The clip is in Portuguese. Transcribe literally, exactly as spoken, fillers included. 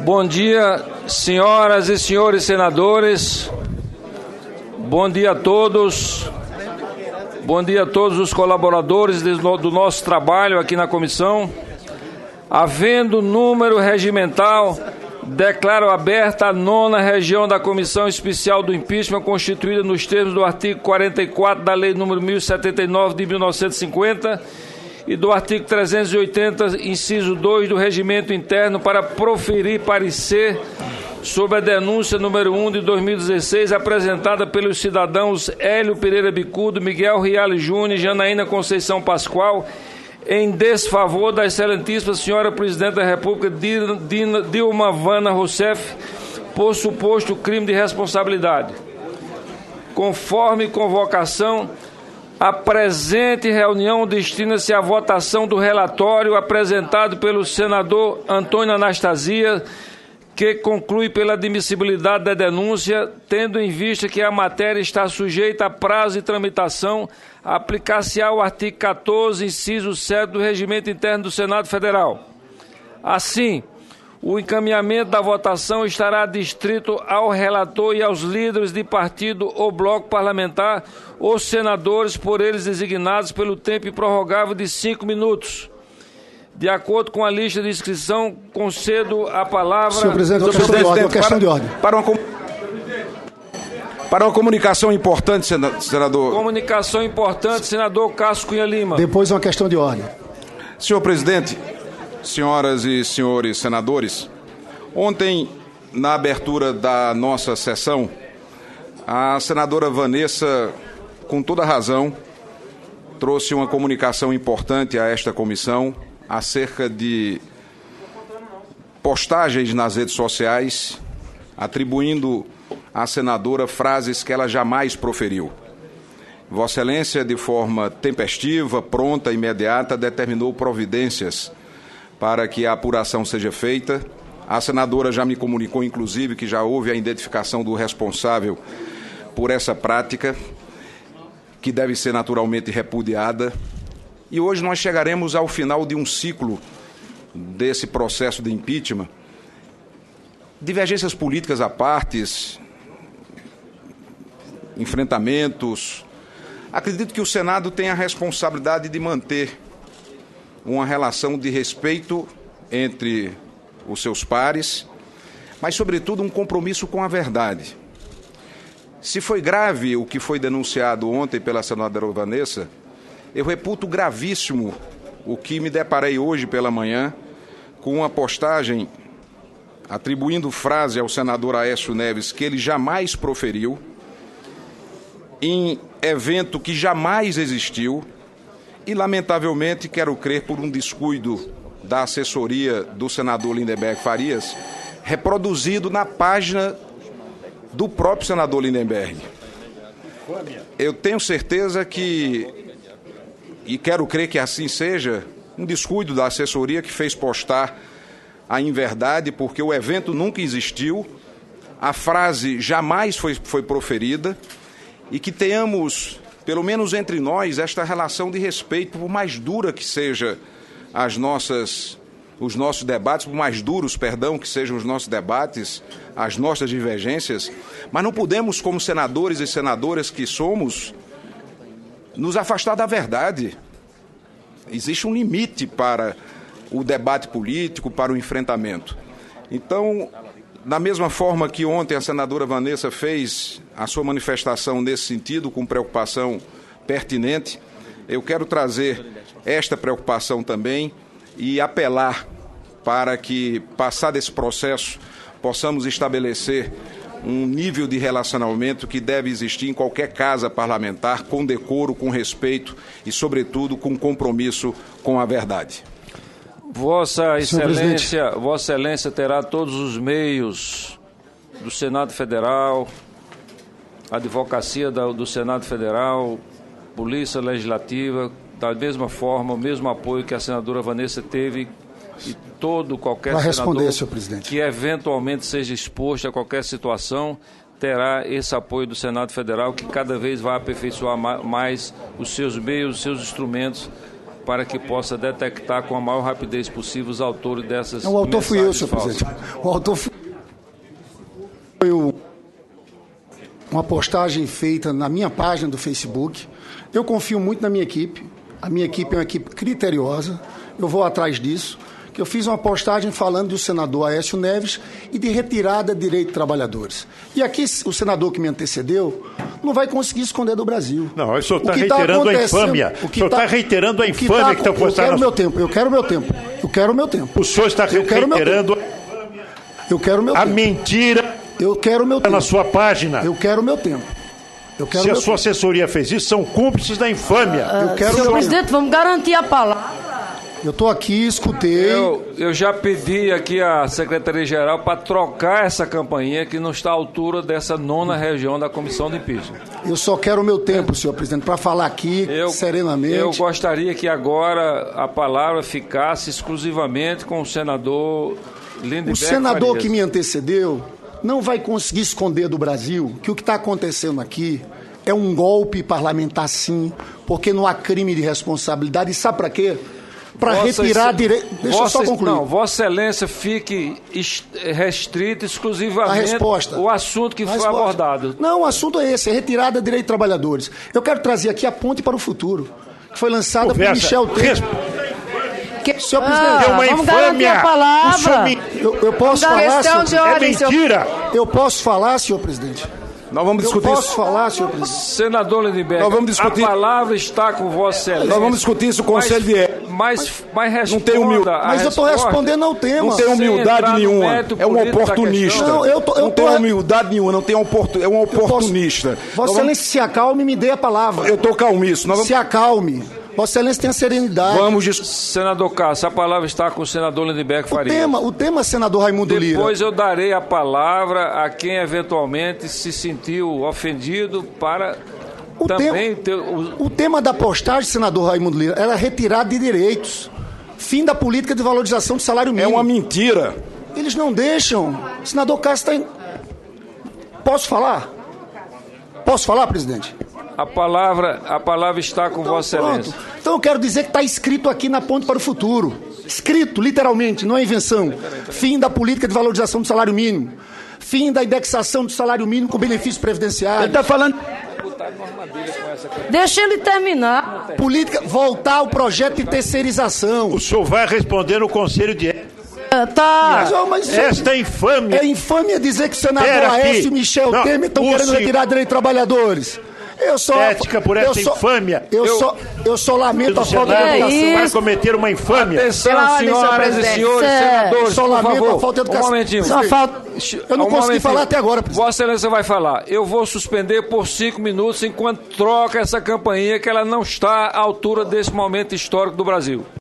Bom dia, senhoras e senhores senadores. Bom dia a todos. Bom dia a todos os colaboradores do nosso trabalho aqui na comissão. Havendo número regimental, declaro aberta a nona região da Comissão Especial do Impeachment, constituída nos termos do artigo quarenta e quatro da Lei número mil e setenta e nove de mil novecentos e cinquenta e do artigo trezentos e oitenta, inciso dois do Regimento Interno, para proferir parecer sobre a denúncia número um de dois mil e dezesseis, apresentada pelos cidadãos Hélio Pereira Bicudo, Miguel Riale Júnior e Janaína Conceição Pascoal, em desfavor da excelentíssima senhora Presidente da República, Dilma Vana Rousseff, por suposto crime de responsabilidade. Conforme convocação, a presente reunião destina-se à votação do relatório apresentado pelo senador Antônio Anastasia, que conclui pela admissibilidade da denúncia, tendo em vista que a matéria está sujeita a prazo de tramitação, aplicar-se-á o artigo quatorze, inciso sete do Regimento Interno do Senado Federal. Assim, o encaminhamento da votação estará distrito ao relator e aos líderes de partido ou bloco parlamentar ou senadores por eles designados pelo tempo improrrogável de cinco minutos. De acordo com a lista de inscrição, concedo a palavra... Senhor Presidente, uma questão de ordem. Uma questão de ordem. Para uma, para uma comunicação importante, senador... Comunicação importante, senador Cássio Cunha Lima. Depois uma questão de ordem. Senhor Presidente, senhoras e senhores senadores, ontem, na abertura da nossa sessão, a senadora Vanessa, com toda razão, trouxe uma comunicação importante a esta comissão acerca de postagens nas redes sociais, atribuindo à senadora frases que ela jamais proferiu. Vossa Excelência, de forma tempestiva, pronta e imediata, determinou providências para que a apuração seja feita. A senadora já me comunicou, inclusive, que já houve a identificação do responsável por essa prática, que deve ser naturalmente repudiada. E hoje nós chegaremos ao final de um ciclo desse processo de impeachment. Divergências políticas à parte, enfrentamentos. Acredito que o Senado tem a responsabilidade de manter uma relação de respeito entre os seus pares, mas, sobretudo, um compromisso com a verdade. Se foi grave o que foi denunciado ontem pela senadora Vanessa, eu reputo gravíssimo o que me deparei hoje pela manhã com uma postagem atribuindo frase ao senador Aécio Neves que ele jamais proferiu, em evento que jamais existiu, e, lamentavelmente, quero crer por um descuido da assessoria do senador Lindenberg Farias, reproduzido na página do próprio senador Lindenberg. Eu tenho certeza que, e quero crer que assim seja, um descuido da assessoria que fez postar a inverdade, porque o evento nunca existiu, a frase jamais foi, foi proferida, e que tenhamos, pelo menos entre nós, esta relação de respeito, por mais dura que seja as nossas, os nossos debates, por mais duros, perdão, que sejam os nossos debates, as nossas divergências, mas não podemos, como senadores e senadoras que somos, nos afastar da verdade. Existe um limite para o debate político, para o enfrentamento. Então, da mesma forma que ontem a senadora Vanessa fez a sua manifestação nesse sentido, com preocupação pertinente, eu quero trazer esta preocupação também e apelar para que, passado esse processo, possamos estabelecer um nível de relacionamento que deve existir em qualquer casa parlamentar, com decoro, com respeito e, sobretudo, com compromisso com a verdade. Vossa Excelência, Vossa Excelência terá todos os meios do Senado Federal, Advocacia do Senado Federal, Polícia Legislativa, da mesma forma, o mesmo apoio que a senadora Vanessa teve e todo qualquer Vai senador responder, senhor presidente, que eventualmente seja exposto a qualquer situação terá esse apoio do Senado Federal, que cada vez vai aperfeiçoar mais os seus meios, os seus instrumentos para que possa detectar com a maior rapidez possível os autores dessas Não, o autor fui eu, senhor falsas. presidente. O autor foi uma postagem feita na minha página do Facebook. Eu confio muito na minha equipe. A minha equipe é uma equipe criteriosa. Eu vou atrás disso. Que eu fiz uma postagem falando do senador Aécio Neves e de retirada de direito de trabalhadores. E aqui o senador que me antecedeu não vai conseguir esconder do Brasil. Não, o senhor está reiterando tá a infâmia. O senhor está tá, reiterando a infâmia que está tá, postando. Eu quero o meu tempo, eu quero o meu tempo. Eu quero o meu tempo. O senhor está eu reiterando eu quero meu a tempo. mentira eu quero o meu tempo. na sua página. Eu quero o meu tempo. Eu quero Se a meu sua tempo. assessoria fez isso, são cúmplices da infâmia. Eu quero Senhor meu presidente, tempo. vamos garantir a palavra. Eu estou aqui, escutei. Eu, eu já pedi aqui à Secretaria-Geral para trocar essa campainha que não está à altura dessa nona região da Comissão de Impeachment. Eu só quero o meu tempo, senhor presidente, para falar aqui Eu, serenamente. eu gostaria que agora a palavra ficasse exclusivamente com o senador Lindenberg O senador Farias. que me antecedeu não vai conseguir esconder do Brasil que o que está acontecendo aqui é um golpe parlamentar, sim, porque não há crime de responsabilidade. E sabe para quê? Para retirar direito. Deixa Vossa, eu só concluir. Não, Vossa Excelência fique restrito exclusivamente A resposta. o assunto que A foi resposta. abordado. Não, o assunto é esse, é retirada de direito de trabalhadores. Eu quero trazer aqui a ponte para o futuro, que foi lançada por Michel Temer. Que... Senhor Ah, presidente, é uma vamos garantir infâmia. a palavra. O senhor me... eu, eu posso Da falar, questão senhor... de É ordem, senhor- mentira. Eu posso falar, senhor presidente? Nós vamos Eu discutir posso isso. falar, senhor presidente? Senador Lindenberg, Nós vamos discutir- a palavra está com Vossa Excelência. Nós vamos discutir isso com o Conselho de Ética. Mas, mas responda Não tem humil- a Mas eu estou resposta. respondendo ao tema. Não tem Sem humildade entrar no nenhuma. mérito É um político da oportunista. questão. Não, eu tô- eu não tô- tem humildade nenhuma, não tem oportun... é um Eu posso- oportunista. Nós Vossa vamos- Excelência se acalme e me dê a palavra. Eu estou calmiço. Nós vamos, Se acalme. Vossa Excelência tenha serenidade. vamos dis- Senador Cássio, a palavra está com o senador Lindenberg O Farias. tema, o tema, senador Raimundo Lira. Depois eu darei a palavra a quem eventualmente se sentiu ofendido para O também tema- ter o... O tema da postagem, senador Raimundo Lira, era retirada de direitos. Fim da política de valorização do salário É mínimo. uma mentira. Eles não deixam. O senador Cássio está em... Posso falar? Posso falar, presidente? A palavra, a palavra está com Então, Vossa Excelência. pronto. Então eu quero dizer que está escrito aqui na Ponte para o Futuro. Escrito, literalmente, não é invenção. Fim da política de valorização do salário mínimo. Fim da indexação do salário mínimo com benefícios previdenciários. Ele está falando. Deixa ele terminar. Política, voltar ao projeto de terceirização. O senhor vai responder no Conselho de Ética. Tá. Mas, ó, mas isso Esta infâmia. é infâmia dizer que o senador Pera aqui. Aécio e Michel Não, Temer estão o querendo senhor- retirar direito de trabalhadores. Eu só, Ética por eu essa só- infâmia. Eu, Eu- só, eu só lamento a do falta de Senado É educação. vai isso. cometer uma infâmia. Atenção, Pela ordem, senhor senhoras e presidente. senhores É, senadores, só por lamento favor. a falta de educação. Um momentinho. Só falta... Eu não Um consegui momentinho. falar até agora, presidente. Vossa Excelência vai falar. Eu vou suspender por cinco minutos enquanto troca essa campainha que ela não está à altura desse momento histórico do Brasil.